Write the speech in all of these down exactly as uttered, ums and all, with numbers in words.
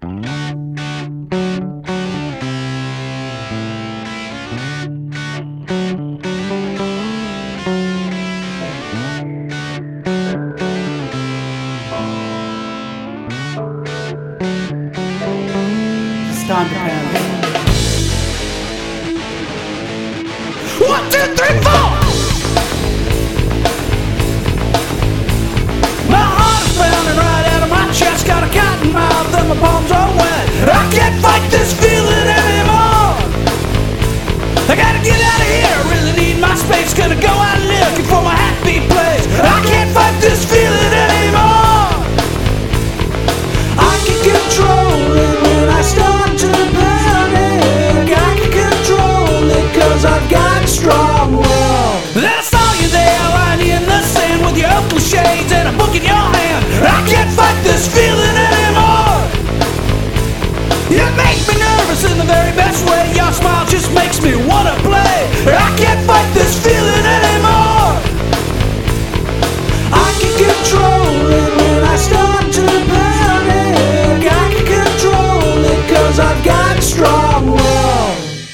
Time to panic. One, two, three, four. My heart is pounding right out of my chest. Got a cotton mouth and my palms are wet. I can't fight this feeling anymore. I gotta get out of here. I really need my space. Gonna go out looking for my happy place. I can't fight this feeling anymore. I can control it when I start to panic. I can control it cause I've got a strong will. Then I saw you there lying in the sand with your Oakley shades and a book in your hand. I can't fight this feeling anymore. You make me nervous in the very best way. Your smile just makes me wanna play. I can't fight this feeling anymore. I can control it when I start to panic. I can control it cause I've got a strong will.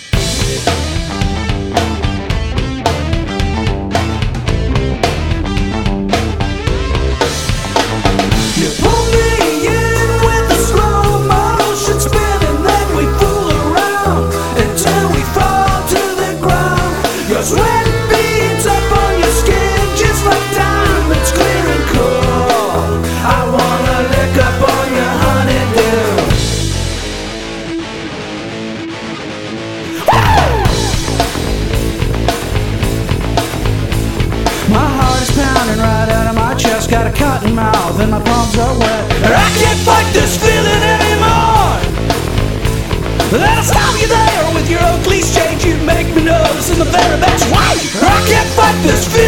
You pull me in with a slow motion spinning, then we fool around until we fall to the ground. Your sweat beads up on your skin just like diamonds clear and cool. I wanna lick up on your honeydew. My heart is pounding right out of my chest. Got a cotton mouth and my palms are wet. I can't fight this feeling anymore. Then I stop you there with your Oakley shades. You make me nervous in the very best way. I can't fight this feeling